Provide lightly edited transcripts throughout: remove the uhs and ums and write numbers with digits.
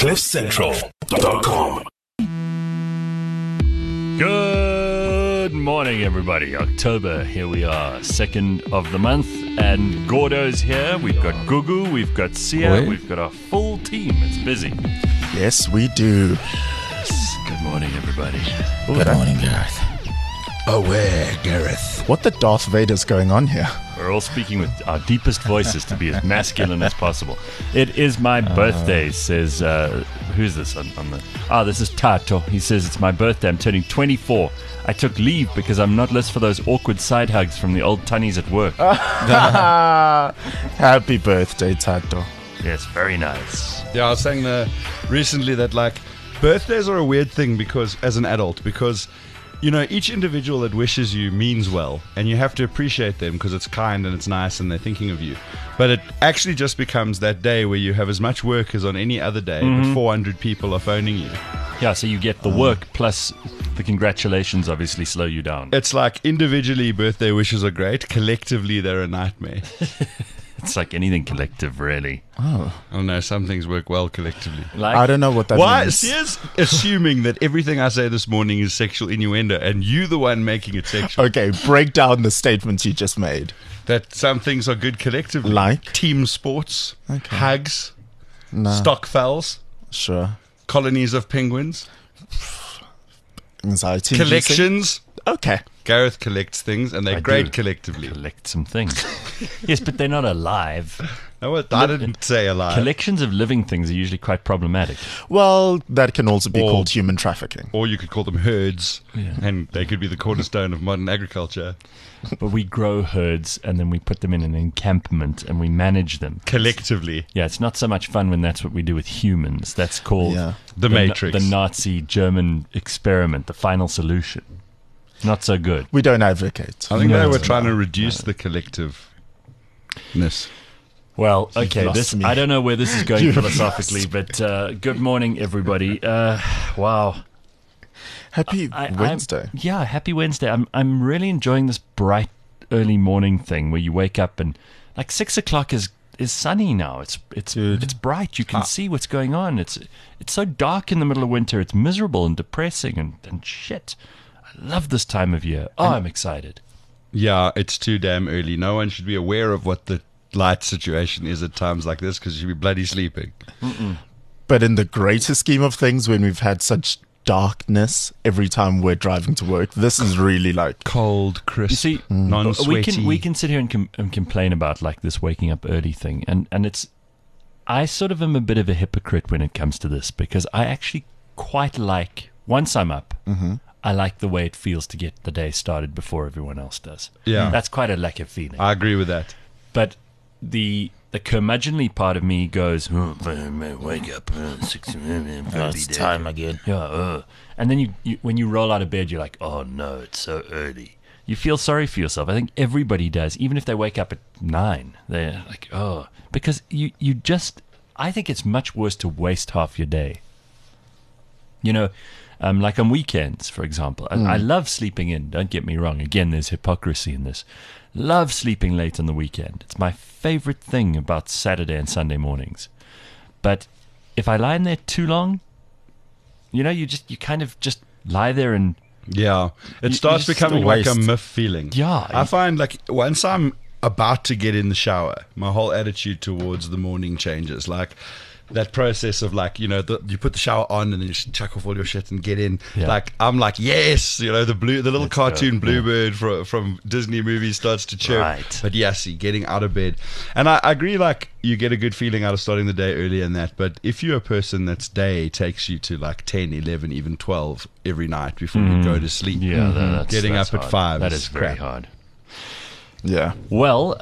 CliffCentral.com. Good morning, everybody. October, here we are, 2nd of the month, and Gordo's here. We've got Gugu, we've got Sia, we've got a full team. It's busy. Yes, we do. Yes. Good morning, everybody. Good morning, Gareth. Aware, Gareth. What the Darth Vader's going on here? We're all speaking with our deepest voices to be as masculine as possible. It is my birthday, says, who's this on the... this is Tato. He says, it's my birthday. I'm turning 24. I took leave because I'm not list for those awkward side hugs from the old tunnies at work. Happy birthday, Tato. Yes, very nice. Yeah, I was saying recently that, like, birthdays are a weird thing because, as an adult, because... you know, each individual that wishes you means well, and you have to appreciate them because it's kind and it's nice and they're thinking of you. But it actually just becomes that day where you have as much work as on any other day, but 400 people are phoning you. Yeah, so you get the work plus the congratulations obviously slow you down. It's like individually birthday wishes are great, collectively they're a nightmare. It's like anything collective, really. Oh no, some things work well collectively. Like, I don't know what that means. Sia's assuming that everything I say this morning is sexual innuendo, and you the one making it sexual. Okay, break down the statements you just made. That some things are good collectively. Like? Team sports, Okay. hugs, No. stockfowls, Sure. colonies of penguins, Anxiety. collections. Okay. Gareth collects things, and they're I great do. collectively. collect some things. Yes, but they're not alive. No, I didn't say a lie. Collections of living things are usually quite problematic. Well, that can also be Or- called human trafficking. Or you could call them herds, Yeah. and they could be the cornerstone of modern agriculture. But we grow herds and then we put them in an encampment and we manage them. Collectively. Yeah, it's not so much fun when that's what we do with humans. That's called Yeah. The Matrix. the Nazi German experiment, the final solution. Not so good. We don't advocate. I think No, they were no, trying to reduce the collectiveness. Well, okay, lost me. I don't know where this is going You've philosophically, but good morning, everybody. Wow. Happy Wednesday. Yeah, happy Wednesday. I'm really enjoying this bright early morning thing where you wake up and like 6 o'clock is sunny now. It's bright. You can see what's going on. It's so dark in the middle of winter. It's miserable and depressing and shit. I love this time of year. Oh, I'm excited. Yeah, it's too damn early. No one should be aware of what the light situation is at times like this because you should be bloody sleeping. But in the greater scheme of things, when we've had such darkness every time we're driving to work, this is really like... Cold, crisp, You see, non-sweaty. we can sit here and complain about like this waking up early thing, and it's I sort of am a bit of a hypocrite when it comes to this because I actually quite like once I'm up, I like the way it feels to get the day started before everyone else does. Yeah. That's quite a lekker feeling. I agree with that. But the curmudgeonly part of me goes, wake up, 6 a.m. It's time again. Yeah, and then you when you roll out of bed, you're like, oh no, it's so early. You feel sorry for yourself. I think everybody does, even if they wake up at 9. They're like, oh, because you just. I think it's much worse to waste half your day. You know, like on weekends, for example. I love sleeping in. Don't get me wrong. Again, there's hypocrisy in this. Love sleeping late on the weekend. It's my favorite thing about Saturday and Sunday mornings. But if I lie in there too long, you know, you kind of just lie there and Yeah. It You starts just becoming like a waste. myth feeling. Yeah. I find like once I'm about to get in the shower, my whole attitude towards the morning changes. Like that process of like, you know, you put the shower on and then you just chuck off all your shit and get in. Yeah. Like I'm like, yes, you know, the little Let's cartoon go. Yeah. bluebird from Disney movies starts to chirp. Right. But yes, getting out of bed. And I agree, like you get a good feeling out of starting the day early and that. But if you're a person that's day takes you to like 10, 11, even 12 every night before you go to sleep. yeah, that's, Getting that's up at hard. 5 That is is very crap. hard. Yeah. Well,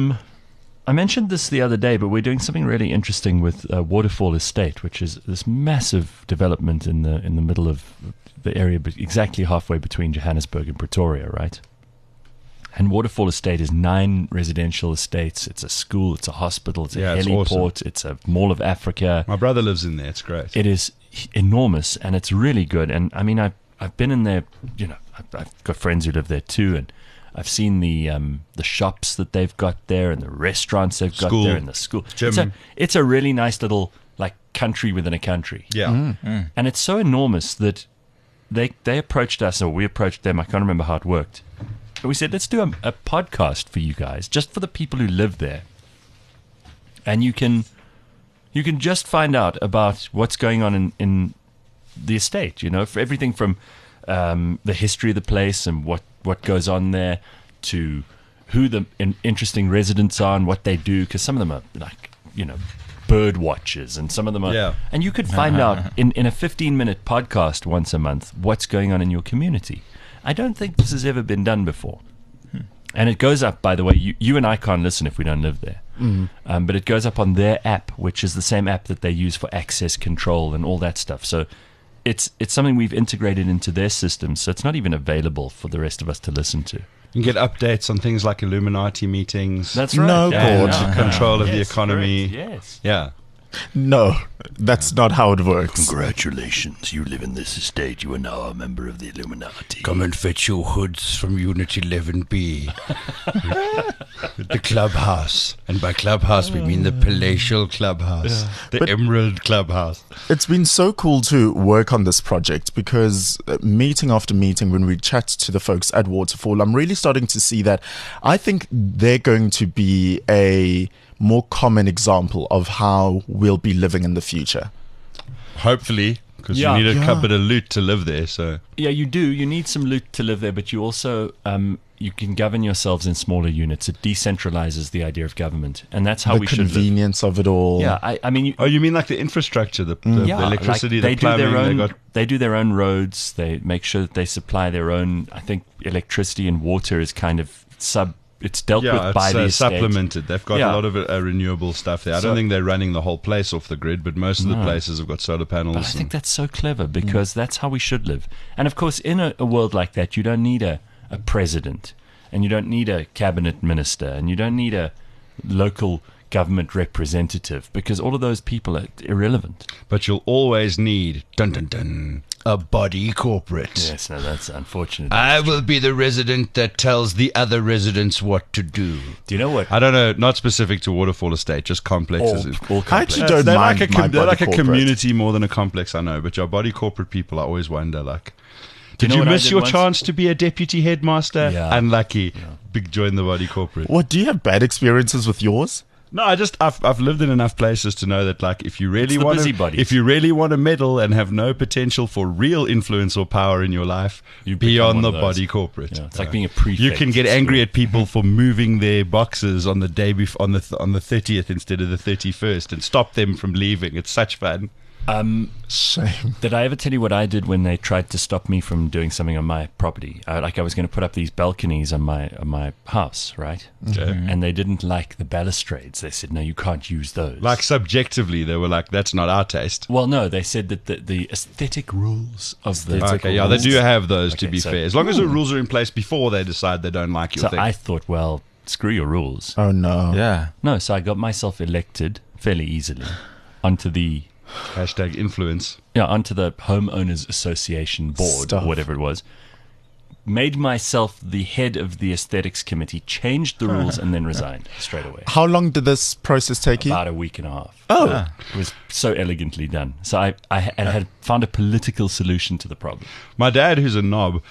I mentioned this the other day, but we're doing something really interesting with Waterfall Estate, which is this massive development in the middle of the area, exactly halfway between Johannesburg and Pretoria, right? And Waterfall Estate is 9 residential estates. It's a school, it's a hospital, it's a Yeah, it's heliport, awesome. it's a Mall of Africa. My brother lives in there. It's great. It is enormous and it's really good. And I mean, I've been in there. You know, I've got friends who live there too, and I've seen the shops that they've got there and the restaurants they've got School. there and the school. Gym. It's a really nice little like country within a country. Yeah. And it's so enormous that they approached us, or we approached them. I can't remember how it worked. But we said, let's do a podcast for you guys, just for the people who live there. And you can just find out about what's going on in the estate, for everything from the history of the place and what goes on there, to who the interesting residents are and what they do, because some of them are like, bird watchers, and some of them are... Yeah. And you could find out in a 15-minute podcast once a month what's going on in your community. I don't think this has ever been done before. And it goes up, by the way, you and I can't listen if we don't live there. But it goes up on their app, which is the same app that they use for access control and all that stuff. So it's something we've integrated into their system, so it's not even available for the rest of us to listen to. You can get updates on things like Illuminati meetings. That's right. No, God. Control of the Yes, economy. correct, yes. Yeah. No, that's not how it works. Congratulations, you live in this estate. You are now a member of the Illuminati. Come and fetch your hoods from Unit 11B. The clubhouse. And by clubhouse, we mean the palatial clubhouse. The Emerald Clubhouse. It's been so cool to work on this project because meeting after meeting, when we chat to the folks at Waterfall, I'm really starting to see that I think they're going to be a more common example of how we'll be living in the future. Hopefully, because Yeah. you need a Yeah. cupboard of loot to live there. So Yeah, you do. You need some loot to live there, but you also you can govern yourselves in smaller units. It decentralizes the idea of government, and that's how The we should live. convenience of it all. Yeah, I mean, Oh, you mean like the infrastructure, the yeah, electricity, like the plumbing? they do their own roads. They make sure that they supply their own. I think electricity and water is kind of it's dealt with by the estate. supplemented. They've got Yeah. a lot of renewable stuff there. I So- don't think they're running the whole place off the grid, but most of the No. places have got solar panels. But I think that's so clever because that's how we should live. And of course, in a world like that, you don't need a president, and you don't need a cabinet minister, and you don't need a local government representative, because all of those people are irrelevant. But you'll always need Dun dun dun. A body corporate. Yes, no, that's unfortunate. I will be the resident that tells the other residents what to do. Do you know what? I don't know, not specific to Waterfall Estate, just complexes. All I actually complex. don't they're mind like my they're body like a corporate. community more than a complex, I know. But your body corporate people, I always wonder, like, did know you what I miss did your once? chance to be a deputy headmaster? Yeah. Unlucky. Big join the body corporate. What, do you have bad experiences with yours? No, I've lived in enough places to know that, like, if you really It's the want busybodies. if you really want to meddle and have no potential for real influence or power in your life, You be become on one the of those. body corporate. Yeah, it's like being a prefect. You can get at angry school. at people for moving their boxes on the day on the 30th instead of the 31st and stop them from leaving. It's such fun. Shame. Did I ever tell you what I did when they tried to stop me from doing something on my property? I was going to put up these balconies on my house, right? And they didn't like the balustrades. They said, no, you can't use those. Like, subjectively, they were like, that's not our taste. Well, no, they said that the aesthetic rules of the... Okay, yeah, they do have those, to Okay, be so- fair. As long as the rules are in place before they decide they don't like your So thing. I thought, well, screw your rules. Oh, no. Yeah. No, so I got myself elected fairly easily onto the Hashtag influence. onto the homeowners association board, Stuff. or whatever it was. Made myself the head of the aesthetics committee, changed the rules, and then resigned straight away. How long did this process take you? About a week and a half. Oh, It was so elegantly done. So I had found a political solution to the problem. My dad, who's a knob,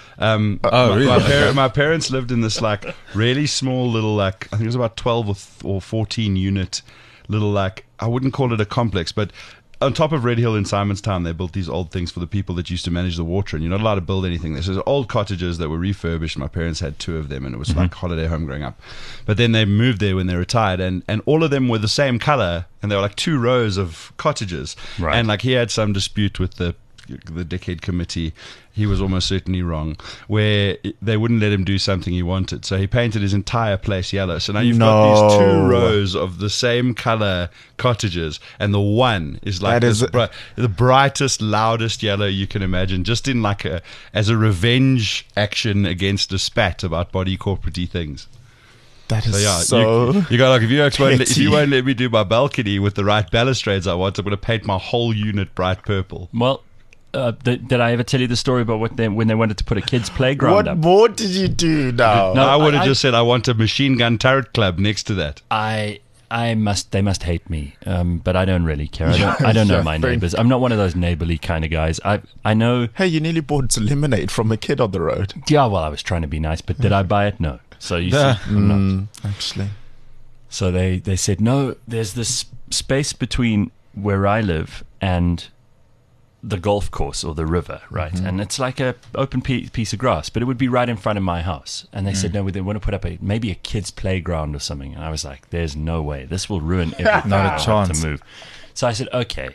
really? my parents lived in this like really small little like I think it was about 12 or 14 unit little like I wouldn't call it a complex, but on top of Red Hill in Simonstown, they built these old things for the people that used to manage the water, and you're not allowed to build anything there. So there's old cottages that were refurbished. My parents had 2 of them, and it was like holiday home growing up. But then they moved there when they retired, and all of them were the same color, and there were like 2 rows of cottages. Right. And like he had some dispute with the decade committee. He was almost certainly wrong, where they wouldn't let him do something he wanted. So he painted his entire place yellow. So now you've got these 2 No. rows of the same color cottages, and the one is like That is- the brightest, loudest yellow you can imagine, just in like as a revenge action against a spat about body corporate-y things. that is So yeah, so... you got like if you petty. won't let me do my balcony with the right balustrades I want, I'm going to paint my whole unit bright purple. Well, did I ever tell you the story about when they wanted to put a kids' playground What up? more did you do now? No, I would have I- just said I want a machine gun turret club next to that. I They must hate me, but I don't really care. I don't know my neighbors. I'm not one of those neighborly kind of guys. I know. Hey, you nearly bought lemonade from a kid on the road. Yeah, well, I was trying to be nice, but did I buy it? No. So you see, I'm not. Actually. So they said, no, there's this space between where I live and the golf course or the river, right? And it's like a open piece of grass, but it would be right in front of my house. And they said, no, they want to put up maybe a kid's playground or something. And I was like, there's no way. This will ruin everything. Not a I'll have chance. to move. So I said, okay.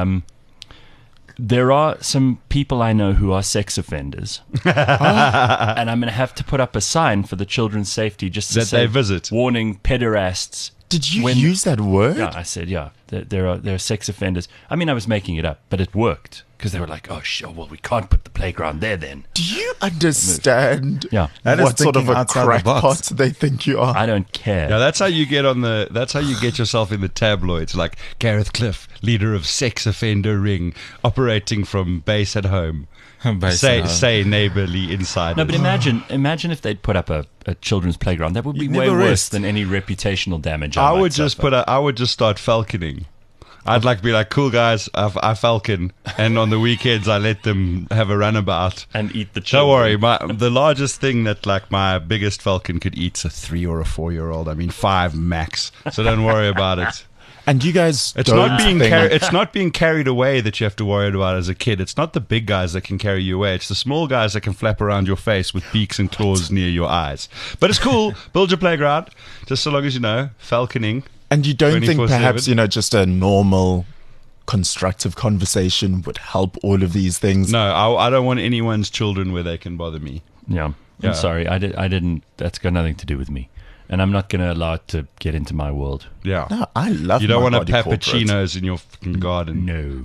There are some people I know who are sex offenders. And I'm going to have to put up a sign for the children's safety just to That say, they visit. warning pederasts. Did you When- use that word? Yeah, I said, there are sex offenders. I mean, I was making it up, but it worked because they were like, oh, sure, well, we can't put the playground there then. Do you understand Yeah, That is what sort of thinking a outside the crackpot box. they think you are? I don't care. Yeah, that's how you get that's how you get yourself in the tabloids, like Gareth Cliff, leader of sex offender ring, operating from base at home. Say neighborly insiders. No, but imagine if they'd put up a children's playground. That would be You'd way never worse rest. than any reputational damage. I might would just suffer. I would just start falconing. I'd be like, cool guys, I falcon, and on the weekends I let them have a runabout. and eat the Don't children. worry, the largest thing that my biggest falcon could eat's a 3 or a 4-year-old. I mean 5 max. So don't worry about it. And you guys It's don't not being think- it's not being carried away that you have to worry about as a kid. It's not the big guys that can carry you away. It's the small guys that can flap around your face with beaks and claws near your eyes. But it's cool. Build your playground, just so long as you know falconing. And you don't think 24/7. perhaps, just a normal constructive conversation would help all of these things? No, I don't want anyone's children where they can bother me. Yeah, Yeah. I'm sorry. I didn't. That's got nothing to do with me, and I'm not going to allow it to get into my world. Yeah. No, I love You don't my want to body corporate. peppuccinos in your fucking garden. No.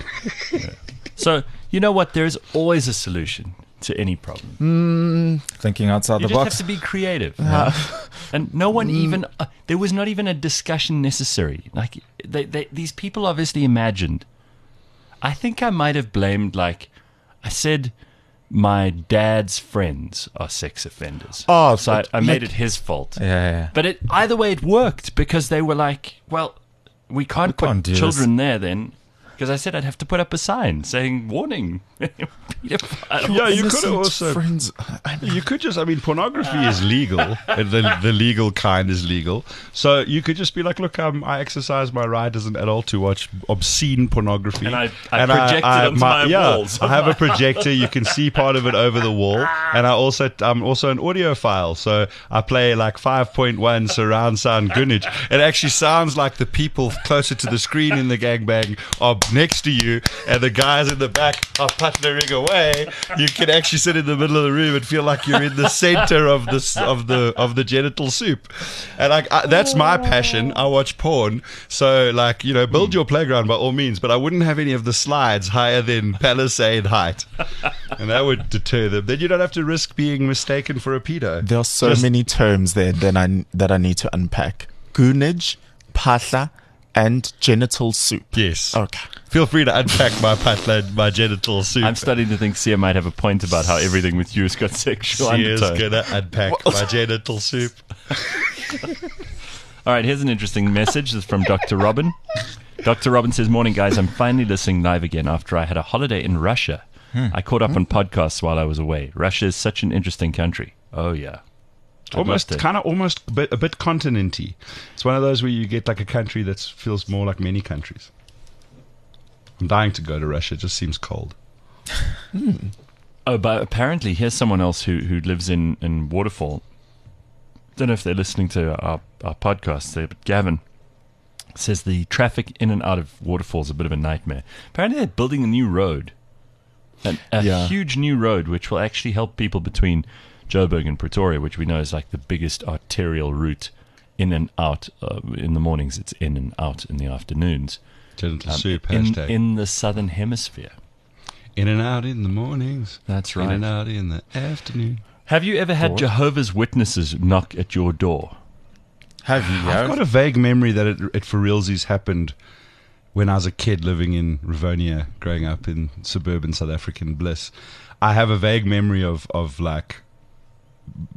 So you know what? There's always a solution to any problem. Thinking outside You the just box. have to be creative. And no one even there was not even a discussion necessary. Like these people obviously imagined. I think I might have blamed, like I said, my dad's friends are sex offenders. Oh, so I but, made like- it his fault. Yeah. But either way it worked because they were like, well, we can't put can't do children there then. Because I said I'd have to put up a sign saying warning. Yeah, you could Innocent also. friends. You could just, pornography is legal. And the legal kind is legal. So you could just be like, look, I exercise my right as an adult to watch obscene pornography. And I project it onto my walls. I have a projector. You can see part of it over the wall. And I'm also an audiophile. So I play like 5.1 surround sound Gunnage. It actually sounds like the people closer to the screen in the gangbang are next to you. And the guys in the back are partnering away. You can actually sit in the middle of the room and feel like you're in the center of the genital soup. And that's my passion. I watch porn. So build your playground by all means, but I wouldn't have any of the slides higher than Palisade height. And that would deter them. Then you don't have to risk being mistaken for a pedo. There are so Just- many terms there that I need to unpack. Goonage, phahla, and genital soup. Yes. Okay. Feel free to unpack my genital soup. I'm starting to think Sia might have a point about how everything with you has got sexual Sia's undertone. gonna unpack my genital soup. All right, here's an interesting message. This is from Dr. Robin. Dr. Robin says, morning, guys. I'm finally listening live again after I had a holiday in Russia. I caught up on podcasts while I was away. Russia is such an interesting country. Oh, yeah. Almost a bit continenty. It's one of those where you get like a country that feels more like many countries. I'm dying to go to Russia. It just seems cold. Oh, but apparently here's someone else who lives in Waterfall. Don't know if they're listening to our podcast there, but Gavin says the traffic in and out of Waterfall is a bit of a nightmare. Apparently they're building a new road. A huge new road which will actually help people between Joburg and Pretoria, which we know is like the biggest arterial route in and out. In the mornings, it's in and out in the afternoons. Genital soup, hashtag. In the southern hemisphere. In and out in the mornings. That's In right. and out in the afternoon. Have you ever had Jehovah's Witnesses knock at your door? Have you? I've got a vague memory that it for realsies happened when I was a kid living in Rivonia, growing up in suburban South African bliss. I have a vague memory of like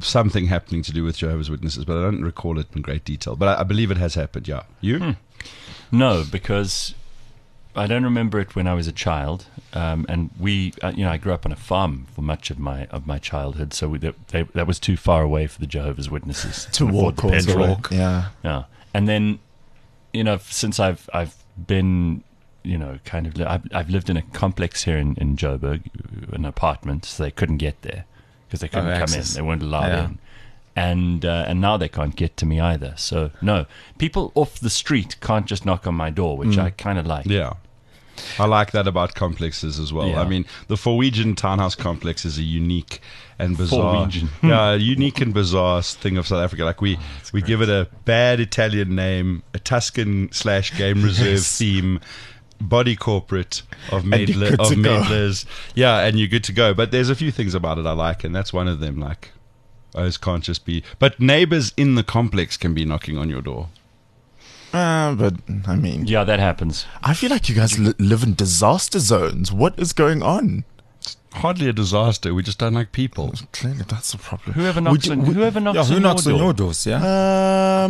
something happening to do with Jehovah's Witnesses, but I don't recall it in great detail. But I believe it has happened. Yeah, you? No, because I don't remember it when I was a child, and we, I grew up on a farm for much of my childhood, so that was too far away for the Jehovah's Witnesses To walk or to petrol. walk. Yeah. Yeah, and then, since I've been, I've lived in a complex here in Joburg, an apartment, so they couldn't get there because they couldn't come access. in, they weren't allowed Yeah. in. And now they can't get to me either. So no, people off the street can't just knock on my door, which I kind of like. Yeah. I like that about complexes as well. Yeah. I mean, the Norwegian townhouse complex is a unique and bizarre, Norwegian. unique and bizarre thing of South Africa. Like we give it a bad Italian name, a Tuscan/game reserve theme, body corporate of And you're good to go. medlars. Yeah, and you're good to go. But there's a few things about it I like, and that's one of them. Like, those can't just be. But neighbors in the complex can be knocking on your door. But I mean, Yeah, that happens. I feel like you guys live in disaster zones. What is going on? Hardly a disaster. We just don't like people. Clearly, that's the problem. Whoever knocks on Yeah, who knocks on your doors? Yeah.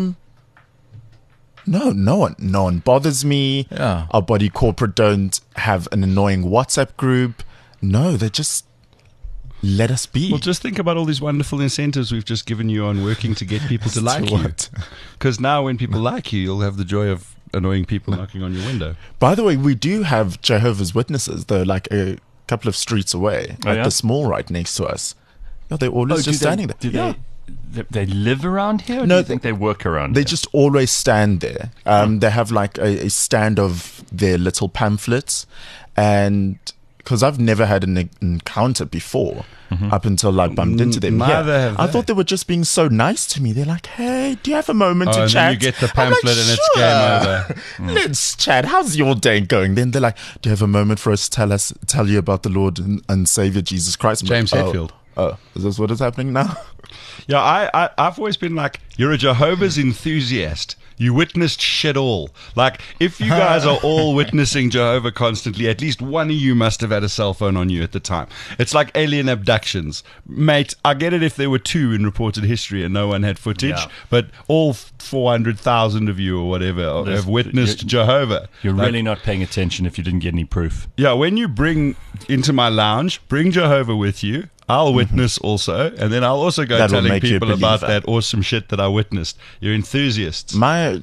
No one bothers me. Yeah. Our body corporate don't have an annoying WhatsApp group. No, they just let us be. Well, just think about all these wonderful incentives we've just given you on working to get people to like you. what? Because now when people like you, you'll have the joy of annoying people knocking on your window. By the way, we do have Jehovah's Witnesses, though, like a couple of streets away Oh, at yeah? this mall right next to us. Yeah, they're always just standing there. Do Yeah. they live around here? Or No, do you think they work around They here? just always stand there. They have like a stand of their little pamphlets, and because I've never had an encounter before up until I bumped into them. Neither have I they. thought they were just being so nice to me. They're like, "Hey, do you have a moment Oh, to and chat?" then you get the I'm like, pamphlet and it's "Sure. game over. Let's chat. How's your day going? Then they're like, "Do you have a moment for us to tell you about the Lord and Savior Jesus Christ?" I'm James like, Hetfield. Oh, is this what is happening now? Yeah, I've always been like, you're a Jehovah's enthusiast. You witnessed shit all. Like, if you guys are all witnessing Jehovah constantly, at least one of you must have had a cell phone on you at the time. It's like alien abductions. Mate, I get it if there were 2 in reported history and no one had footage, Yeah. but all 400,000 of you or whatever have witnessed Jehovah. You're Like, really not paying attention if you didn't get any proof. yeah, when you bring into my lounge, bring Jehovah with you. I'll witness also, and then I'll also go That'll telling make you a people about believer. that awesome shit that I witnessed. You're enthusiasts.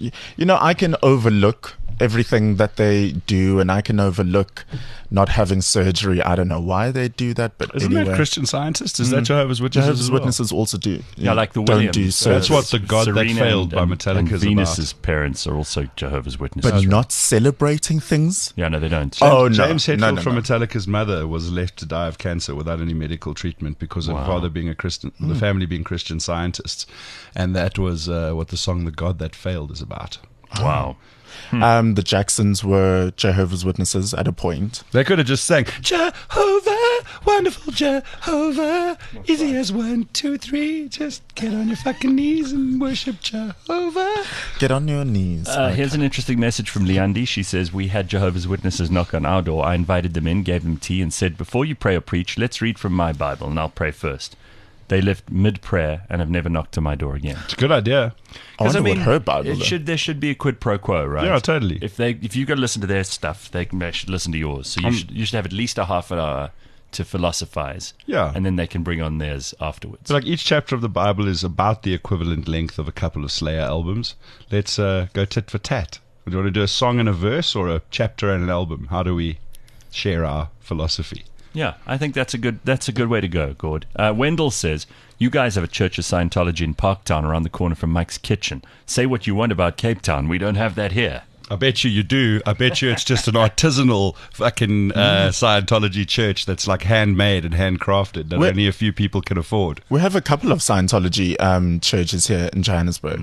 I can overlook everything that they do, and I can overlook not having surgery. I don't know why they do that, but Isn't anyway. that Christian Scientists? Is that Jehovah's Witnesses? Jehovah's as well? Witnesses also do. Yeah, like the don't Williams. do surgery. That's what the God that Serena failed by and Metallica is Venus's parents are also Jehovah's Witnesses. but not celebrating things. Yeah, no, they don't. Oh, no. James Hetfield No, no, from no. Metallica's mother was left to die of cancer without any medical treatment because of Wow. father being a Christian, the family being Christian Scientists, and that was what the song "The God That Failed" is about. Wow. The Jacksons were Jehovah's Witnesses at a point. They could have just sang Jehovah, wonderful Jehovah, easy as 1, 2, 3. Just get on your fucking knees and worship Jehovah. Get on your knees. Here's an interesting message from Leandi. She says, we had Jehovah's Witnesses knock on our door. I invited them in, gave them tea, and said, before you pray or preach, let's read from my Bible, and I'll pray first. They left mid-prayer and have never knocked on my door again. It's a good idea. I wonder what her Bible is. There should be a quid pro quo, right? Yeah, totally. If you got to listen to their stuff, they should listen to yours. So you should have at least a half an hour to philosophize. Yeah. And then they can bring on theirs afterwards. So like each chapter of the Bible is about the equivalent length of a couple of Slayer albums. Let's go tit for tat. Do you want to do a song and a verse or a chapter and an album? How do we share our philosophy? Yeah, I think that's a good way to go, Gord. Wendell says, you guys have a Church of Scientology in Parktown around the corner from Mike's Kitchen. Say what you want about Cape Town. We don't have that here. I bet you do. I bet you it's just an artisanal fucking Scientology church that's like handmade and handcrafted that Where- only a few people can afford. We have a couple of Scientology churches here in Johannesburg.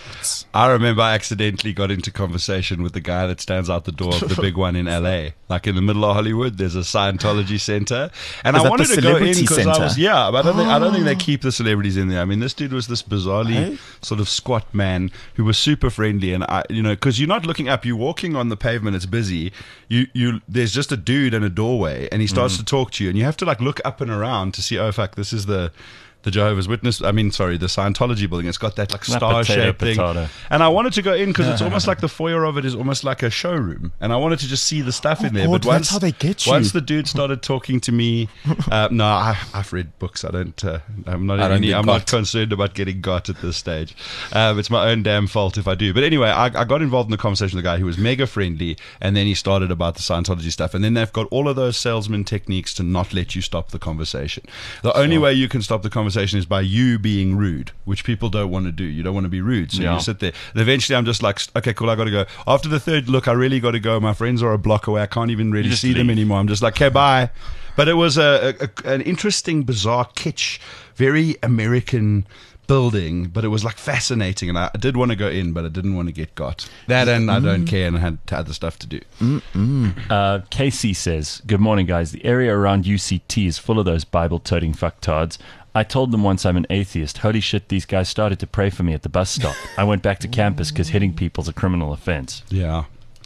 I remember I accidentally got into conversation with the guy that stands out the door of the big one in LA. Like in the middle of Hollywood, there's a Scientology center. And Is I that wanted the to go in celebrity because I center? was, yeah, but I don't think they keep the celebrities in there. I mean, this dude was this bizarrely Hey? sort of squat man who was super friendly. And because you're not looking up, you're walking on the pavement, it's busy. There's just a dude in a doorway and he starts to talk to you and you have to like look up and around to see, oh fuck, this is the the Jehovah's Witness, the Scientology building. It's got that like That star-shaped thing. potato. And I wanted to go in because it's almost like the foyer of it is almost like a showroom. And I wanted to just see the stuff in there. God, But that's how they get you. Once the dude started talking to me, I've read books. I'm not concerned about getting got at this stage. It's my own damn fault if I do. But anyway, I got involved in the conversation with the guy who was mega friendly, and then he started about the Scientology stuff. And then they've got all of those salesman techniques to not let you stop the conversation. The only way you can stop the conversation is by you being rude, which people don't want to do. You don't want to be rude, so you sit there. And eventually I'm just like, okay, cool, I got to go. After the third look, I really got to go. My friends are a block away. I can't even really see them anymore. I'm just like, okay, bye. But it was an interesting, bizarre, kitsch, very American building, but it was like fascinating, and I did want to go in, but I didn't want to get got. That and I don't care, and I had other stuff to do. Casey says, good morning, guys. The area around UCT is full of those Bible-toting fucktards. I told them once I'm an atheist. Holy shit, these guys started to pray for me at the bus stop. I went back to campus because hitting people's a criminal offense. Yeah.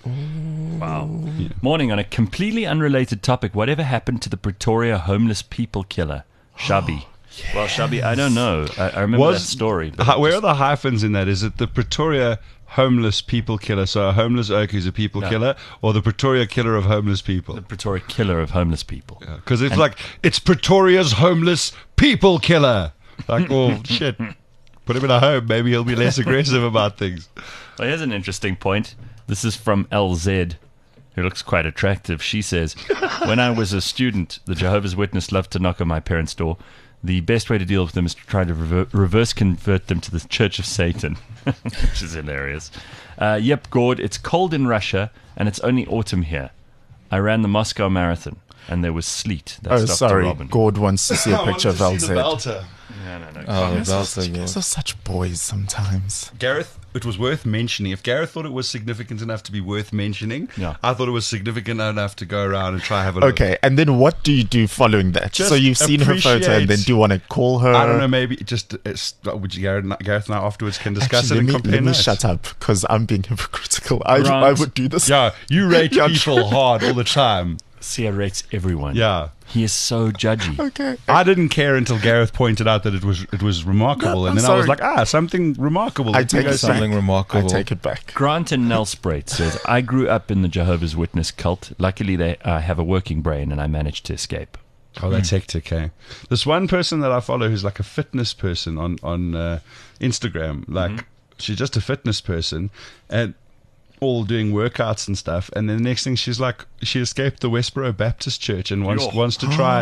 Wow. Yeah. Morning, on a completely unrelated topic, whatever happened to the Pretoria homeless people killer, Shabi? Yes. Well, Shabi, I don't know. I remember that story. Where are the hyphens in that? Is it the Pretoria homeless people killer? So a homeless oak who's a people killer, or the Pretoria killer of homeless people? The Pretoria killer of homeless people. Because it's Pretoria's homeless people killer. Like, well, shit. Put him in a home. Maybe he'll be less aggressive about things. Well, here's an interesting point. This is from LZ, who looks quite attractive. She says, when I was a student, the Jehovah's Witness loved to knock on my parents' door. The best way to deal with them is to try to reverse convert them to the Church of Satan, which is hilarious. Yep, Gord, it's cold in Russia, and it's only autumn here. I ran the Moscow Marathon, and there was sleet. That's Dr. Robin. Gord wants to see a picture of LZ. No. Oh, Belter, Those are such boys sometimes. Gareth, it was worth mentioning. If Gareth thought it was significant enough to be worth mentioning, I thought it was significant enough to go around and try to have a look. Okay, and then what do you do following that? Just so you've seen her photo, and then do you want to call her? I don't know, maybe Gareth and I afterwards can discuss it and compare Let me notes. shut up, because I'm being hypocritical. I would do this. Yeah, you rate people hard all the time. Sia rates everyone. Yeah. He is so judgy. Okay. I didn't care until Gareth pointed out that it was remarkable, and then I was like, something remarkable. I take something remarkable. I take it back. Grant and Nelspruit says, I grew up in the Jehovah's Witness cult. Luckily, I have a working brain, and I managed to escape. Oh, that's hectic, eh? This one person that I follow who's like a fitness person on Instagram, like she's just a fitness person, and all doing workouts and stuff, and then the next thing she's like, she escaped the Westboro Baptist Church and wants to try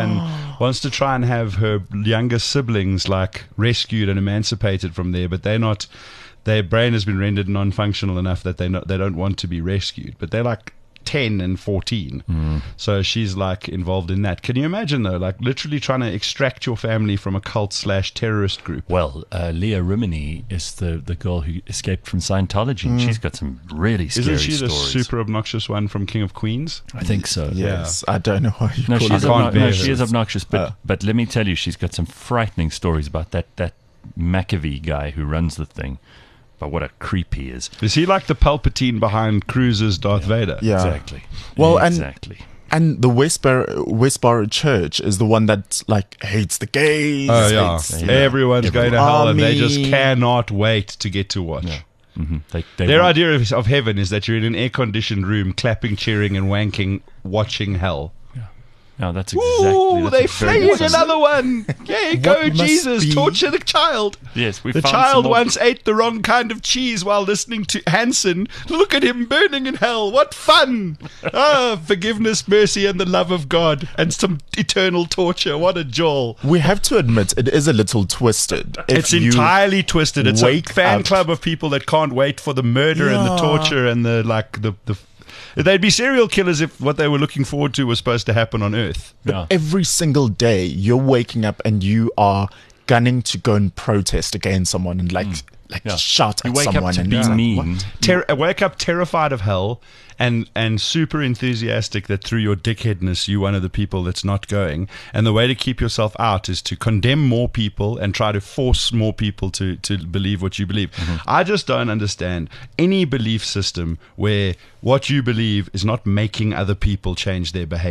and have her younger siblings like rescued and emancipated from there, but their brain has been rendered non-functional enough that they don't want to be rescued, but they're like 10 and 14. So she's like involved in that. Can you imagine though, like literally trying to extract your family from a cult/terrorist group? Well, Leah Rimini is the girl who escaped from Scientology, and she's got some really scary stories. Isn't she the super obnoxious one from King of Queens? I think so. Yes, I don't know why you No, call she is obnoxious, but let me tell you, she's got some frightening stories about that McAfee guy who runs the thing. But what a creep he is. Is he like the Palpatine behind Cruise's Darth Vader? Yeah. Exactly. Well, exactly. And the Westboro Church is the one that like hates the gays. Oh yeah, hates, everyone's going to hell, and they just cannot wait to get to watch. Yeah. Their idea of heaven is that you're in an air-conditioned room, clapping, cheering, and wanking, watching hell. No, that's exactly. They flayed another one. Yeah, go Jesus, torture the child. Yes, the child once ate the wrong kind of cheese while listening to Hanson. Look at him burning in hell. What fun! Forgiveness, mercy, and the love of God, and some eternal torture. What a joy! We have to admit it is a little twisted. It's entirely twisted. It's a fan club of people that can't wait for the murder and the torture and the. They'd be serial killers if what they were looking forward to was supposed to happen on Earth. But every single day you're waking up and you are gunning to go and protest against someone and shout at someone. You wake up to be mean. Wake up terrified of hell and super enthusiastic that through your dickheadness you're one of the people that's not going. And the way to keep yourself out is to condemn more people and try to force more people to believe what you believe. I just don't understand any belief system where what you believe is not making other people change their behavior.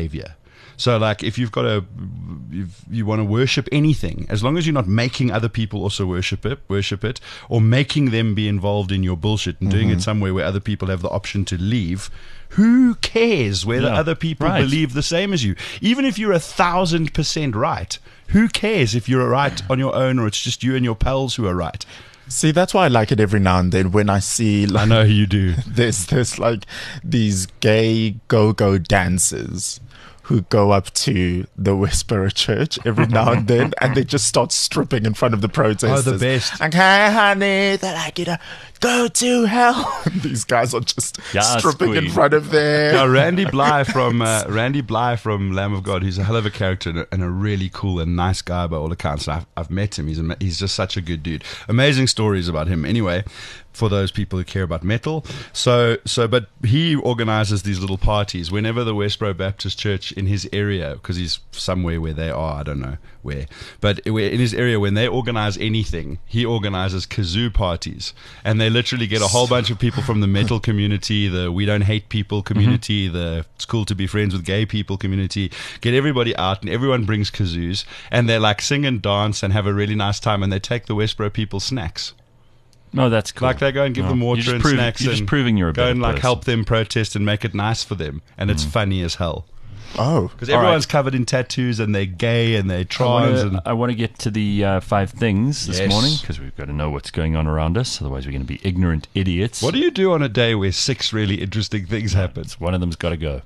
So, like, if you've got if you want to worship anything, as long as you're not making other people also worship it, or making them be involved in your bullshit and doing it somewhere where other people have the option to leave, who cares whether other people believe the same as you? Even if you're 1,000% right, who cares if you're right on your own or it's just you and your pals who are right? See, that's why I like it every now and then when I see, like, I know you do. There's like these gay go-go dancers who go up to the Westboro Church every now and then, and they just start stripping in front of the protesters. Oh, the best. Like, hey, honey, they're like, you know, go to hell. These guys are just stripping in front of them. Now, Randy Bly from Lamb of God, he's a hell of a character and a really cool and nice guy by all accounts. I've met him. He's just such a good dude. Amazing stories about him. Anyway, for those people who care about metal. But he organizes these little parties whenever the Westboro Baptist Church in his area, because he's somewhere where they are, I don't know where, but in his area, when they organize anything, he organizes kazoo parties, and they literally get a whole bunch of people from the metal community, the we don't hate people community, the it's cool to be friends with gay people community, get everybody out, and everyone brings kazoos, and they like sing and dance and have a really nice time, and they take the Westboro people snacks. No, that's cool. Like they go and give them water and snacks, you're just proving you're a go better and like person. help them protest and make it nice for them, and it's funny as hell Oh, because everyone's covered in tattoos and they're gay and they're trans. I want to get to the 5 things this Yes. morning because we've got to know what's going on around us. Otherwise, we're going to be ignorant idiots. What do you do on a day where 6 really interesting things happen? One of them's got to go.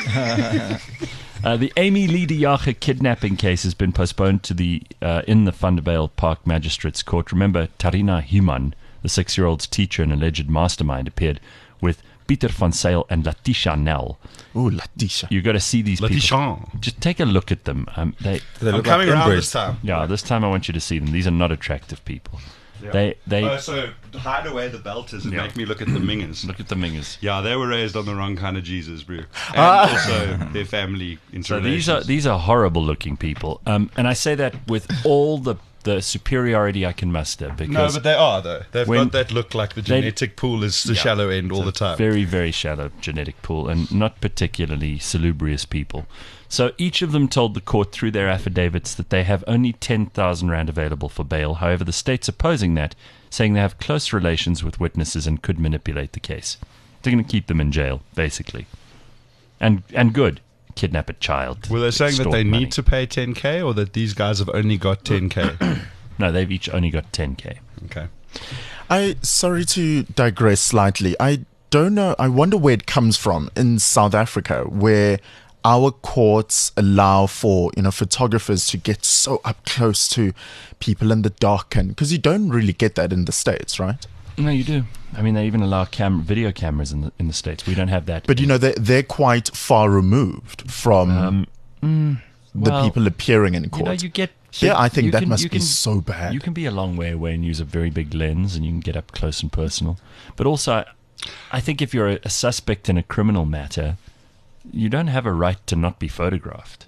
The Amy Lee de Jager kidnapping case has been postponed to the in the Vanderbijl Park Magistrates Court. Remember, Tarina Human, the 6-year-old's teacher and alleged mastermind, appeared with Pieter van Zyl and Latisha Nel. ooh, Latisha. You got to see these people. Latisha. Just take a look at them. They I'm look coming like around inbred. this time. Yeah, this time I want you to see them. These are not attractive people. Yeah. They So hide away the belters and Yeah. make me look at the mingers. look at the mingers. Yeah, they were raised on the wrong kind of Jesus, bro. And also their family So interrelations. these are horrible looking people. And I say that with all the superiority I can muster No, because but they are, though. They've when got that look like the they- genetic pool is the Yeah. shallow end all the it's a time. very, very shallow genetic pool and not particularly salubrious people. So each of them told the court through their affidavits that they have only 10,000 rand available for bail. However, the state's opposing that, saying they have close relations with witnesses and could manipulate the case. They're going to keep them in jail, basically. And good. Kidnap a child. Were they saying that extort they money. need to pay 10K or that these guys have only got 10K? No, they've each only got 10K. Okay. Sorry to digress slightly. I don't know. I wonder where it comes from in South Africa, where our courts allow for, you know, photographers to get so up close to people in the dark, and because you don't really get that in the States, right? No, you do. I mean, they even allow video cameras in the States. We don't have that. But you know, they're quite far removed from the well, people appearing in court. you know, you get Here, I think you that can- must you be can- so bad. You can be a long way away and use a very big lens, and you can get up close and personal. But also, I think if you're a suspect in a criminal matter, you don't have a right to not be photographed.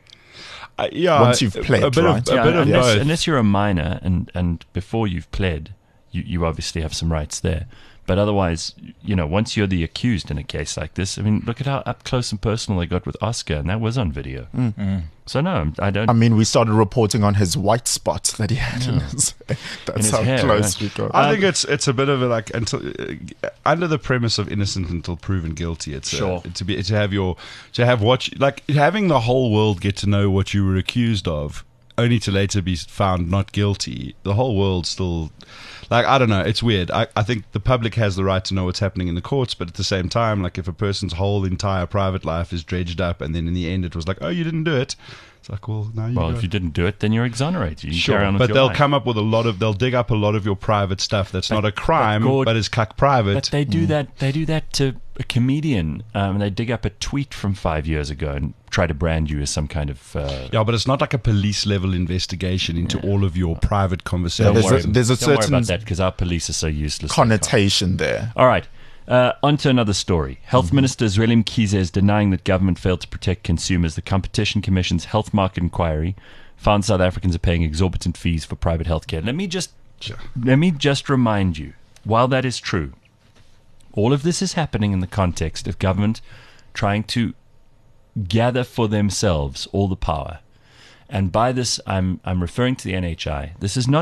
Yeah, Once you've pled, a bit right? of, a bit of both. Unless you're a minor and before you've pled, you obviously have some rights there. But otherwise, you know, once you're the accused in a case like this, I mean, look at how up close and personal they got with Oscar, and that was on video. So no, I don't. I mean, we started reporting on his white spot that he had in his. That's his how hair, close right? we got. I think it's a bit of a like until under the premise of innocent until proven guilty. It's Sure. to have having the whole world get to know what you were accused of, only to later be found not guilty. The whole world still. Like, I don't know, it's weird. I think the public has the right to know what's happening in the courts, but at the same time, like, if a person's whole entire private life is dredged up and then in the end it was like, oh, you didn't do it, it's like, well, no, you Well, got if you didn't do it, then you're exonerated. You Sure, carry on with but your they'll life. come up with they'll dig up a lot of your private stuff that's not a crime, Gord, but is cuck private. But they do that. They do that to a comedian. They dig up a tweet from 5 years ago and try to brand you as some kind of. Yeah, but it's not like a police level investigation into all of your private conversations. There's a Don't worry certain about that because our police are so useless. connotation there. All right. On to another story. Health Minister Zweli Mkhize is denying that government failed to protect consumers. The Competition Commission's health market inquiry found South Africans are paying exorbitant fees for private healthcare. Let me just remind you, while that is true, all of this is happening in the context of government trying to gather for themselves all the power. And by this, I'm referring to the NHI.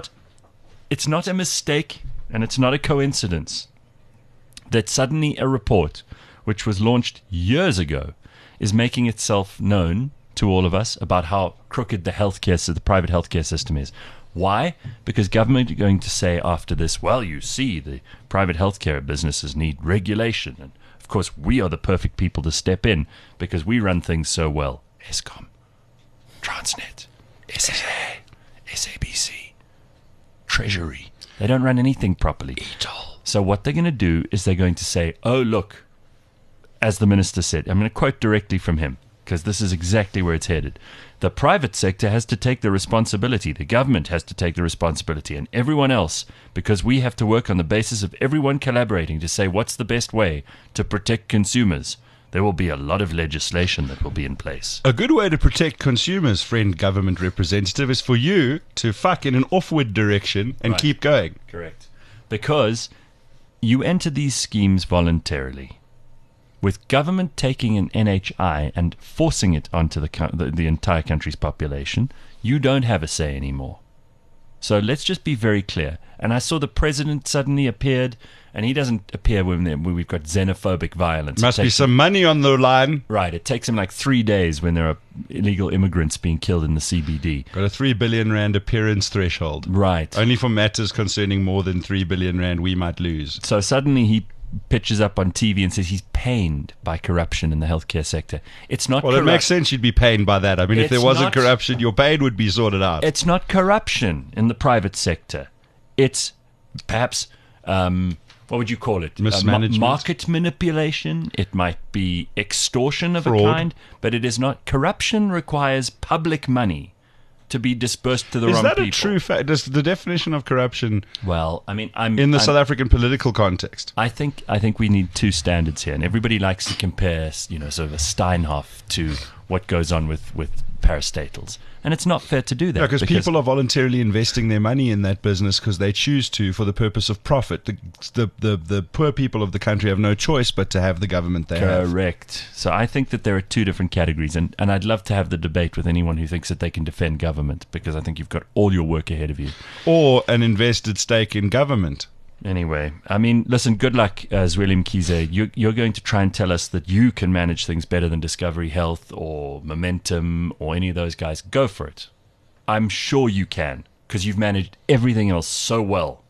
It's not a mistake, and it's not a coincidence that suddenly a report, which was launched years ago, is making itself known to all of us about how crooked the private healthcare system is. Why? Because government are going to say after this, well, you see, the private healthcare businesses need regulation. And, of course, we are the perfect people to step in because we run things so well. Eskom, Transnet, SSA, SABC, Treasury. They don't run anything properly. So what they're going to do is they're going to say, oh, look, as the minister said, I'm going to quote directly from him, because this is exactly where it's headed. The private sector has to take the responsibility. The government has to take the responsibility, and everyone else, because we have to work on the basis of everyone collaborating to say what's the best way to protect consumers. There will be a lot of legislation that will be in place. A good way to protect consumers, friend government representative, is for you to fuck in an offward direction and Right. keep going. Correct. Because you enter these schemes voluntarily. With government taking an NHI and forcing it onto the entire country's population, you don't have a say anymore. So let's just be very clear. And I saw the president suddenly appeared, and he doesn't appear when we've got xenophobic violence. Must It be takes some money on the line. Right. It takes him like 3 days when there are illegal immigrants being killed in the CBD. Got a 3 billion rand appearance threshold. Right. Only for matters concerning more than 3 billion rand we might lose. So suddenly he pitches up on TV and says he's pained by corruption in the healthcare sector. It's not Well, it makes sense you'd be pained by that. I mean, if It's there wasn't not- corruption, your pain would be sorted out. It's not corruption in the private sector. It's perhaps, what would you call it? Mismanagement? Market manipulation. It might be extortion of Fraud. a kind, but it is not. Corruption requires public money to be dispersed to the Is wrong that people. a true fact? Does the definition of corruption Well, I mean, in the South African political context? I think we need two standards here, and everybody likes to compare, sort of a Steinhoff to what goes on with parastatals, and it's not fair to do that. Yeah, because people are voluntarily investing their money in that business because they choose to for the purpose of profit. The poor people of the country have no choice but to have the government they have. Correct. So I think that there are two different categories, and I'd love to have the debate with anyone who thinks that they can defend government, because I think you've got all your work ahead of you. Or an invested stake in government. Anyway, I mean, listen, good luck, Zweli Mkhize. You're going to try and tell us that you can manage things better than Discovery Health or Momentum or any of those guys. Go for it. I'm sure you can, because you've managed everything else so well.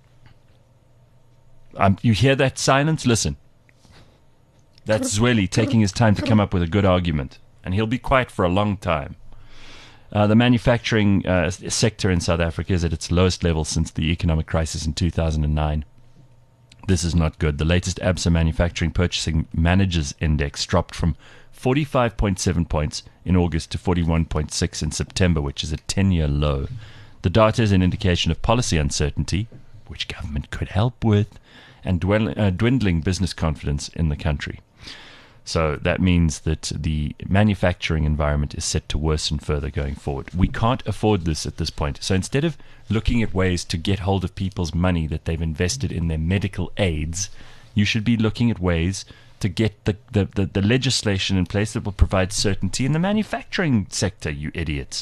You hear that silence? Listen. That's Zweli taking his time to come up with a good argument, and he'll be quiet for a long time. The manufacturing sector in South Africa is at its lowest level since the economic crisis in 2009. This is not good. The latest ABSA Manufacturing Purchasing Managers Index dropped from 45.7 points in August to 41.6 in September, which is a 10-year low. The data is an indication of policy uncertainty, which government could help with, and dwindling business confidence in the country. So that means that the manufacturing environment is set to worsen further going forward. We can't afford this at this point. So instead of looking at ways to get hold of people's money that they've invested in their medical aids, you should be looking at ways to get the legislation in place that will provide certainty in the manufacturing sector, you idiots.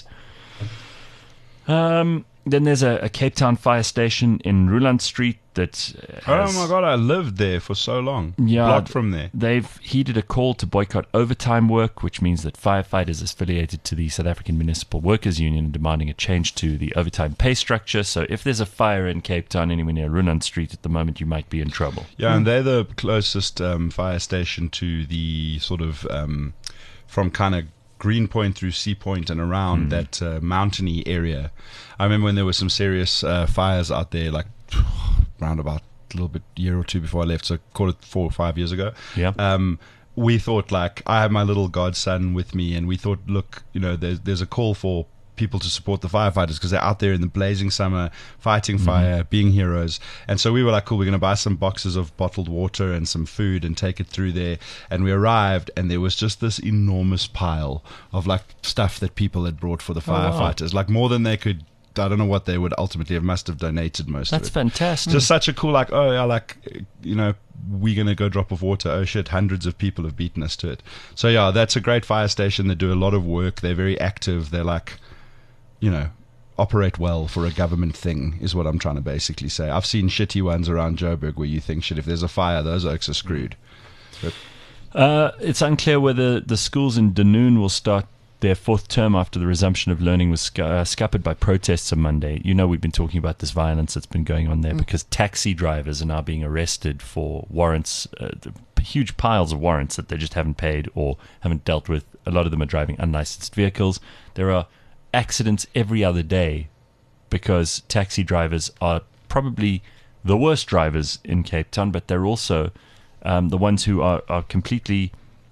Then there's a Cape Town fire station in Ruland Street that has... Oh my God, I lived there for so long. Yeah, Blocked from there. They've heeded a call to boycott overtime work, which means that firefighters affiliated to the South African Municipal Workers Union are demanding a change to the overtime pay structure. So if there's a fire in Cape Town anywhere near Ruland Street at the moment, you might be in trouble. Yeah, and they're the closest fire station to the sort of from kind of Greenpoint through Sea Point and around that mountainy area. I remember when there were some serious fires out there, like round about a little bit year or two before I left, so call it 4 or 5 years ago. Yeah. We thought, like, I have my little godson with me, and we thought, look, there's a call for people to support the firefighters because they're out there in the blazing summer fighting fire, being heroes. And so we were like, cool, we're going to buy some boxes of bottled water and some food and take it through there. And we arrived, and there was just this enormous pile of like stuff that people had brought for the firefighters, like more than they could I don't know what they would ultimately have, must have donated most That's of it. fantastic. Just such a cool, like, oh yeah, like, we're going to go drop off water. Oh shit, hundreds of people have beaten us to it. So yeah, that's a great fire station. They do a lot of work. They're very active. They're like, operate well for a government thing is what I'm trying to basically say. I've seen shitty ones around Joburg where you think, shit, if there's a fire, those oaks are screwed. But It's unclear whether the schools in Dunoon will start their fourth term after the resumption of learning was scuppered by protests on Monday. We've been talking about this violence that's been going on there because taxi drivers are now being arrested for warrants, huge piles of warrants that they just haven't paid or haven't dealt with. A lot of them are driving unlicensed vehicles. There are accidents every other day because taxi drivers are probably the worst drivers in Cape Town, but they're also the ones who are completely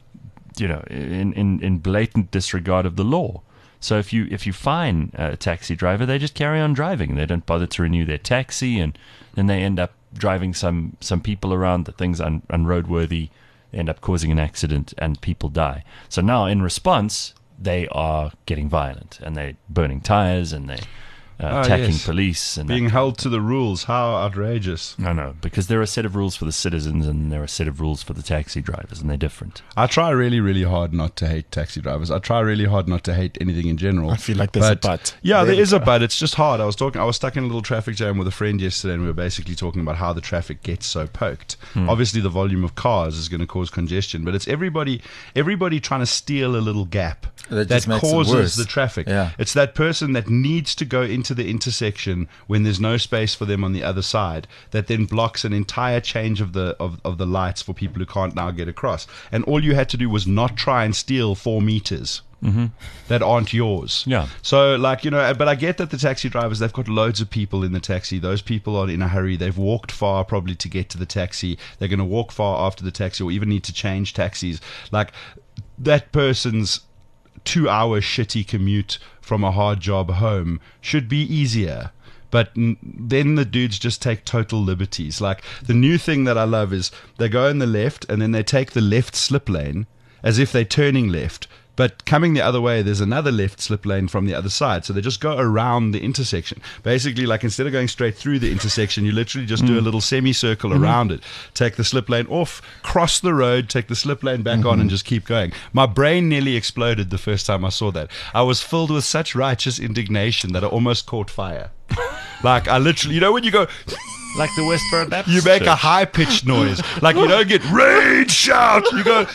in blatant disregard of the law. So if you fine a taxi driver, they just carry on driving. They don't bother to renew their taxi, and then they end up driving some people around that things unroadworthy, end up causing an accident, and people die. So now, in response, they are getting violent, and they're burning tires, and they attacking police and being held to the rules. How outrageous. No, because there are a set of rules for the citizens and there are a set of rules for the taxi drivers, and they're different. I try really, really hard not to hate taxi drivers. I try really hard not to hate anything in general. I feel like there's a but. Yeah, there is a but. It's just hard. I was stuck in a little traffic jam with a friend yesterday, and we were basically talking about how the traffic gets so poked. Obviously, the volume of cars is going to cause congestion, but it's everybody trying to steal a little gap that causes the traffic. Yeah. It's that person that needs to go into the intersection when there's no space for them on the other side, that then blocks an entire change of the lights for people who can't now get across. And all you had to do was not try and steal 4 meters that aren't yours. Yeah. So, but I get that the taxi drivers, they've got loads of people in the taxi. Those people are in a hurry. They've walked far probably to get to the taxi. They're going to walk far after the taxi, or even need to change taxis. Like, that person's 2-hour shitty commute from a hard job home should be easier. But then the dudes just take total liberties. Like, the new thing that I love is they go in the left and then they take the left slip lane as if they're turning left. But coming the other way, there's another left slip lane from the other side. So they just go around the intersection. Basically, like, instead of going straight through the intersection, you literally just do a little semicircle around it. Take the slip lane off, cross the road, take the slip lane back on, and just keep going. My brain nearly exploded the first time I saw that. I was filled with such righteous indignation that I almost caught fire. Like, I literally, when you go... Like the Westboro Baptist You make Church. a high-pitched noise. Like, you don't get rage shout. You go...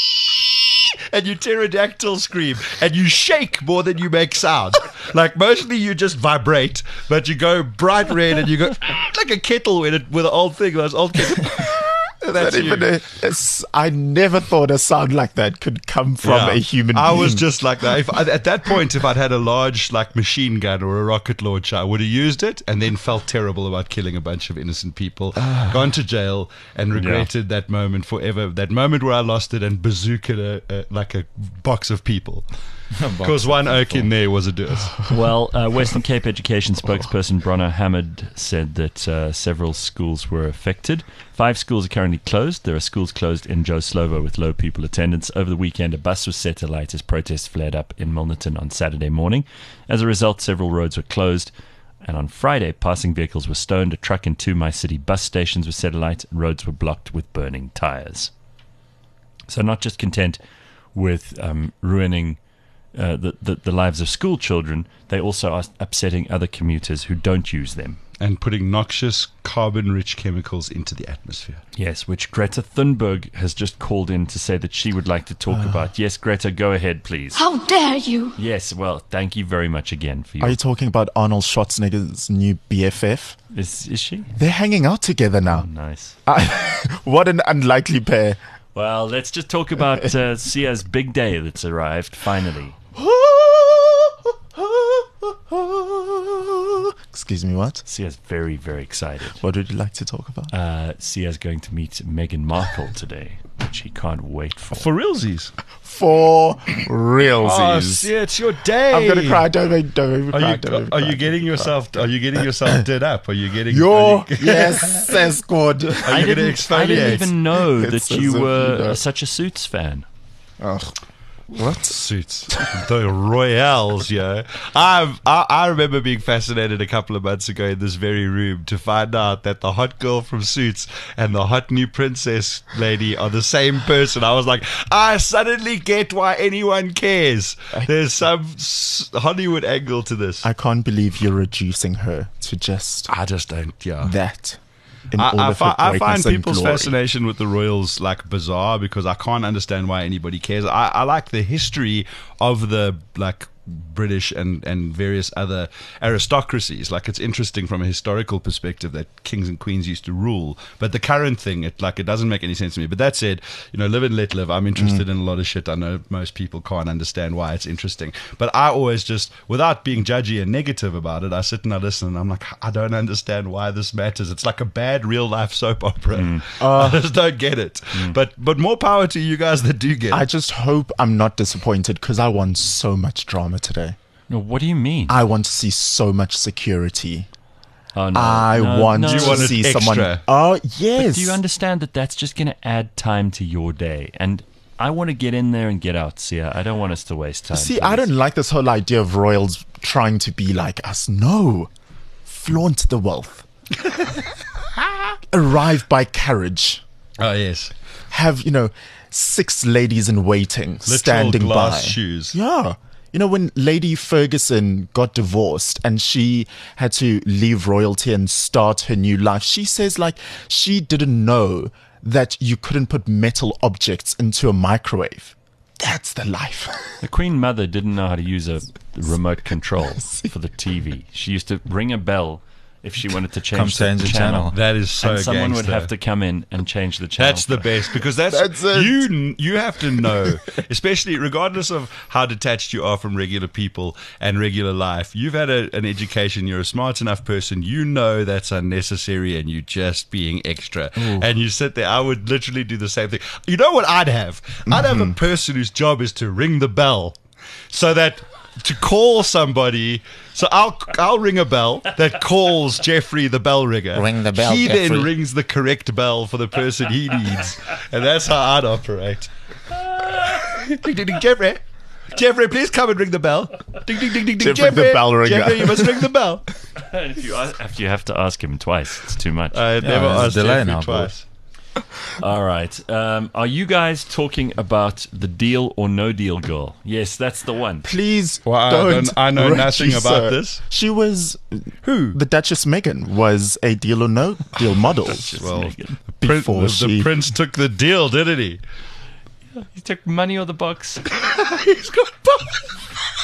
and you pterodactyl scream, and you shake more than you make sound. Like, mostly you just vibrate, but you go bright red, and you go like a kettle with an old thing, those old kettles. That's you. I never thought a sound like that could come from a human being. I was just like that. At that point, if I'd had a large machine gun or a rocket launcher, I would have used it and then felt terrible about killing a bunch of innocent people, gone to jail, and regretted that moment forever. That moment where I lost it and bazookaed a box of people. Because one oak in there was a deuce. Well, Western Cape Education spokesperson Bronner Hamid said that several schools were affected. 5 schools are currently closed. There are schools closed in Joe Slovo with low pupil attendance. Over the weekend, a bus was set alight as protests flared up in Milnerton on Saturday morning. As a result, several roads were closed. And on Friday, passing vehicles were stoned. A truck and 2 MyCity bus stations were set alight. And roads were blocked with burning tires. So not just content with ruining the lives of school children, they also are upsetting other commuters who don't use them. And putting noxious, carbon-rich chemicals into the atmosphere. Yes, which Greta Thunberg has just called in to say that she would like to talk about. Yes, Greta, go ahead, please. How dare you? Yes, well, thank you very much again for your... Are you talking about Arnold Schwarzenegger's new BFF? Is she? They're hanging out together now. Nice. What an unlikely pair. Well, let's just talk about Sia's big day that's arrived, finally. Excuse me, what? Sia's very, very excited. What would you like to talk about? Sia's going to meet Meghan Markle today, which he can't wait for. For realsies. For realsies. Oh, it's your day. I'm gonna cry. Don't even cry. Are you getting yourself did up? Are you getting yes, that's good. Are you going to exfoliate? I didn't even know It's that you as if were you know. such a Suits fan. Ugh. What? Suits. The Royals, yo. I remember being fascinated a couple of months ago in this very room to find out that the hot girl from Suits and the hot new princess lady are the same person. I was like, I suddenly get why anyone cares. There's some Hollywood angle to this. I can't believe you're reducing her to just I just don't, yeah. that. In all I of her find greatness and people's glory. fascination with the Royals like bizarre because I can't understand why anybody cares. I like the history of the like British and various other aristocracies. Like it's interesting from a historical perspective that kings and queens used to rule. But the current thing, it doesn't make any sense to me. But that said, live and let live. I'm interested in a lot of shit. I know most people can't understand why it's interesting. But I always just, without being judgy and negative about it, I sit and I listen and I'm like, I don't understand why this matters. It's like a bad real life soap opera. I just don't get it. But more power to you guys that do get I it. just hope I'm not disappointed because I want so much drama today. No, what do you mean? I want to see so much security. Oh, no, I no, want no. to You want it see extra. someone. Oh, yes. But do you understand that that's just going to add time to your day? And I want to get in there and get out, Sia. I don't want us to waste time. See, I don't like this whole idea of royals trying to be like us. No. Flaunt the wealth. Arrive by carriage. Oh, yes. Have, 6 ladies in waiting standing glass by. shoes. Yeah. When Lady Ferguson got divorced and she had to leave royalty and start her new life, she says she didn't know that you couldn't put metal objects into a microwave. That's the life. The Queen Mother didn't know how to use a remote control for the TV. She used to ring a bell if she wanted to change the channel. That is so and someone would gangster. have to come in and change the channel. That's the best because that's it. you have to know, especially regardless of how detached you are from regular people and regular life. You've had an education. You're a smart enough person. You know that's unnecessary, and you're just being extra. And you sit there. I would literally do the same thing. You know what I'd have? I'd have a person whose job is to ring the bell, so that. To call somebody, so I'll ring a bell that calls Jeffrey the bell ringer. Ring the bell, He then Jeffrey. rings the correct bell for the person he needs, and that's how I'd operate. Ding ding ding, Jeffrey. Jeffrey, please come and ring the bell. Ding ding ding ding ding. Jeffrey the bell ringer. Jeffrey, you must ring the bell. If you have to ask him twice, it's too much. I never there's a asked delay Jeffrey now, twice. All right. Are you guys talking about the Deal or No Deal girl? Yes, that's the one. Please Well, I know nothing reduce about her. this. She was... Who? The Duchess Meghan was a Deal or No Deal model. Well, Before the she... prince took the deal, didn't he? He took money or the box. He's got both.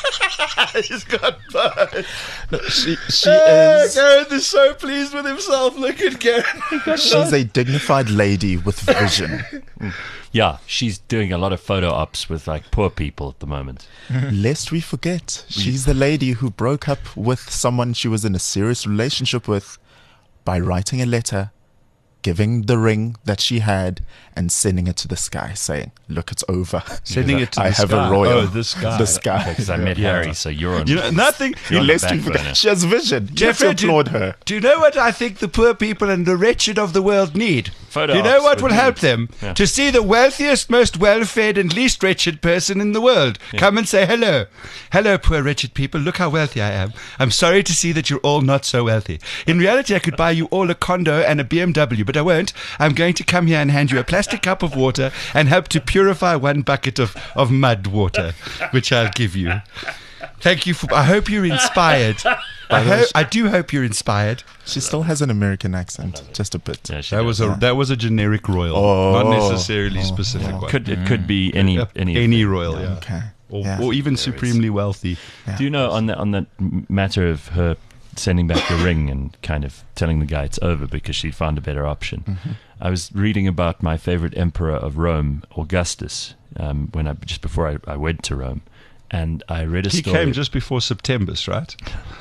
He's got both. She is... Gareth is so pleased with himself. Look at Gareth. She's a dignified lady with vision. Yeah, she's doing a lot of photo ops with poor people at the moment. Lest we forget, she's the lady who broke up with someone she was in a serious relationship with by writing a letter, giving the ring that she had, and sending it to the sky, saying, "Look, it's over." Sending it to I the have sky. a royal. Oh, this guy. The sky. Because I met Harry, so you're on. Nothing. You're on the Lest we back forget, burner. she has vision. You have Jeffrey, to applaud her. Do you know what I think the poor people and the wretched of the world need? Photo Do you know ops what would will help be- them? Yeah. To see the wealthiest, most well-fed and least wretched person in the world. Come and say hello. Hello, poor wretched people. Look how wealthy I am. I'm sorry to see that you're all not so wealthy. In reality, I could buy you all a condo and a BMW, but I won't. I'm going to come here and hand you a plastic cup of water and help to purify one bucket of mud water, which I'll give you. Thank you for... I hope you're inspired. I do hope you're inspired. She still has an American accent, just a bit. Yeah, she That does. was a generic royal, Oh. not necessarily specific one. It could be any royal, yeah. Okay. Or, Yeah. or even supremely wealthy. Do you know on that matter of her sending back the ring and kind of telling the guy it's over because she found a better option? I was reading about my favorite emperor of Rome, Augustus, just before I went to Rome, and I read a He story. came just before September's, right?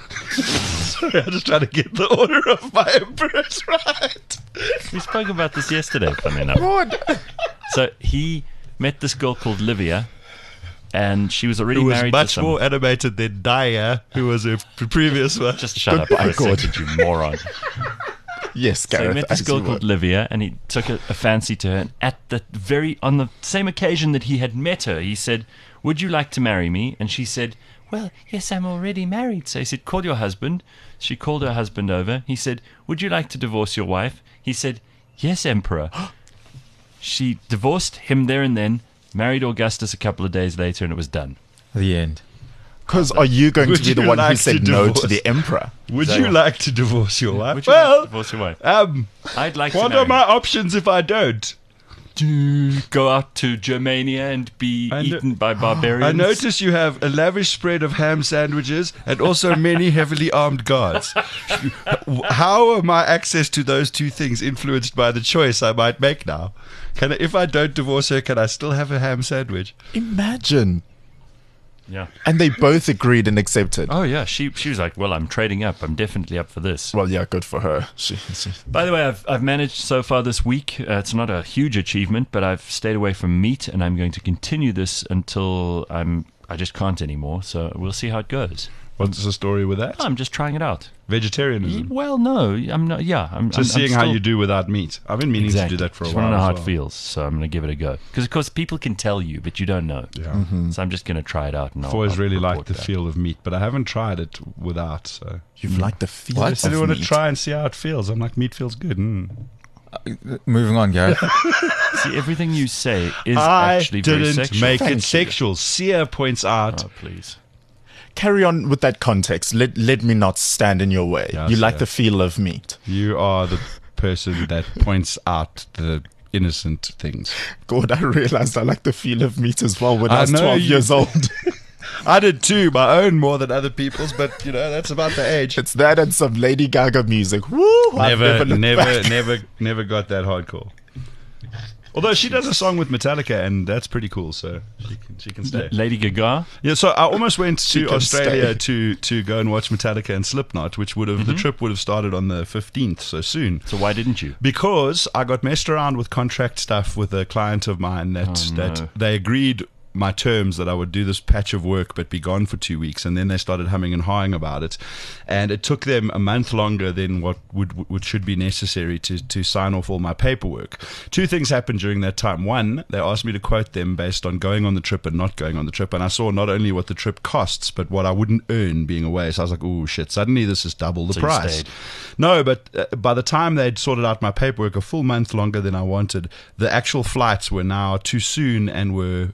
Sorry, I'm just trying to get the order of my emperors right. We spoke about this yesterday, funny enough. So he met this girl called Livia, and she was already Who was married much to someone. more animated than Dia, who was a previous one. Just shut up for a God. second, you moron. Yes, So he Gareth. met this as girl you called would. Livia, and he took a fancy to her. And on the same occasion that he had met her, he said, would you like to marry me? And she said, well, yes, I'm already married. So he said, call your husband. She called her husband over. He said, would you like to divorce your wife? He said, yes, Emperor. She divorced him there and then, married Augustus a couple of days later, and it was done. The end. Because are you going Would to be the you one who like said to no divorce? to the emperor? Would you like to divorce your wife? Would you like to divorce your wife? I'd like to What marry are my options if I don't? to go out to Germania and be eaten by barbarians. I notice you have a lavish spread of ham sandwiches and also many heavily armed guards. How are my access to those two things influenced by the choice I might make now? If I don't divorce her, can I still have a ham sandwich? Imagine. Yeah. And they both agreed and accepted. Oh yeah. She was like, well, I'm trading up. I'm definitely up for this. Well, yeah, good for her. She By the way, I've managed so far this week. It's not a huge achievement, but I've stayed away from meat, and I'm going to continue this until I just can't anymore. So we'll see how it goes. What's the story with that? I'm just trying it out. Vegetarianism. Well, no, I'm not. Yeah, I'm Just seeing I'm how still- you do without meat. I've been meaning Exactly. to do that for a Just while. want to know how as it well. feels, so I'm going to give it a go. Because of course, people can tell you, but you don't know. Yeah. So I'm just going to try it out. And I've always really report liked the back. feel of meat, but I haven't tried it without. So You've liked the feel What? I of said I want to meat. try and see how it feels. I'm like, meat feels good. Moving on, Gareth. See, everything you say is I actually very didn't sexual. make Thank you. it sexual. Sia points out. Oh, please. Carry on with that context. Let me not stand in your way. Yes, you like yes. the feel of meat. You are the person that points out the innocent things. God, I realized I like the feel of meat as well when I I was know 12 you years old. I did too, my own more than other people's, but that's about the age. It's that and some Lady Gaga music. Woo! I've Never got that hardcore. Although she does a song with Metallica, and that's pretty cool, so she can stay. Lady Gaga. Yeah, so I almost went She to can Australia to go and watch Metallica and Slipknot, which would have the trip would have started on the 15th, so soon. So why didn't you? Because I got messed around with contract stuff with a client of mine that they agreed my terms that I would do this patch of work but be gone for 2 weeks, and then they started humming and hawing about it, and it took them a month longer than what should be necessary to sign off all my paperwork. Two things happened during that time. One, they asked me to quote them based on going on the trip and not going on the trip, and I saw not only what the trip costs but what I wouldn't earn being away. So I was like, oh shit, suddenly this is double the So you price. stayed. No, but by the time they'd sorted out my paperwork a full month longer than I wanted, the actual flights were now too soon and were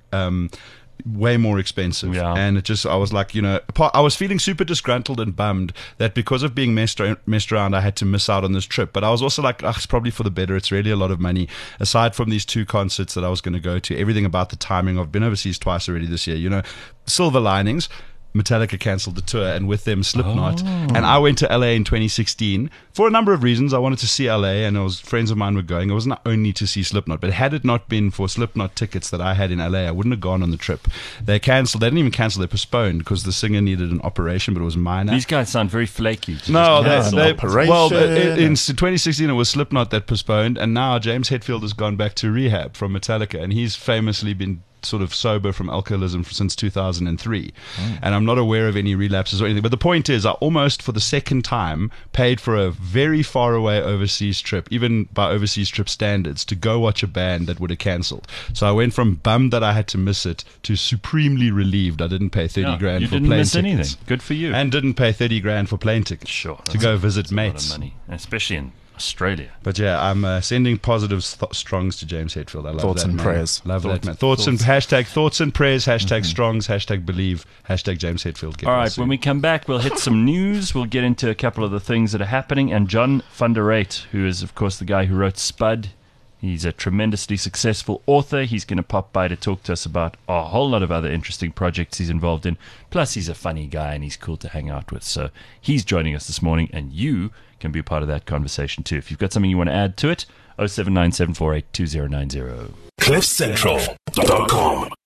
way more expensive. Yeah. And it just, I was like, I was feeling super disgruntled and bummed that because of being messed around, I had to miss out on this trip. But I was also like, it's probably for the better. It's really a lot of money. Aside from these two concerts that I was going to go to, everything about the timing. I've been overseas twice already this year. Silver linings. Metallica cancelled the tour, and with them Slipknot. And I went to LA in 2016 for a number of reasons. I wanted to see LA, and friends of mine were going. It wasn't only to see Slipknot, but had it not been for Slipknot tickets that I had in LA, I wouldn't have gone on the trip. They cancelled. They didn't even cancel. They postponed because the singer needed an operation, but it was minor. These guys sound very flaky. No, Just they- cancel. operation. well, in 2016 it was Slipknot that postponed, and now James Hetfield has gone back to rehab from Metallica, and he's famously been sort of sober from alcoholism since 2003, and I'm not aware of any relapses or anything. But the point is, I almost for the second time paid for a very far away overseas trip, even by overseas trip standards, to go watch a band that would have cancelled. So I went from bummed that I had to miss it to supremely relieved I didn't pay 30 Yeah, grand you for didn't plane miss tickets. anything. Good for you. And didn't pay 30 grand for plane tickets. Sure. To go visit That's a lot of mates. money, especially in Australia. But yeah, I'm sending positive strongs to James Hetfield. I love Thoughts that and man. prayers. Love that Thoughts- man. Thoughts and hashtag thoughts and prayers, hashtag strongs, hashtag believe, hashtag James Hetfield. Get All well right, soon. when we come back, we'll hit some news. We'll get into a couple of the things that are happening. And John van der Reyt, who is, of course, the guy who wrote Spud. He's a tremendously successful author. He's going to pop by to talk to us about a whole lot of other interesting projects he's involved in. Plus, he's a funny guy and he's cool to hang out with. So he's joining us this morning, and you can be part of that conversation too. If you've got something you want to add to it, 0797482090. CliffCentral.com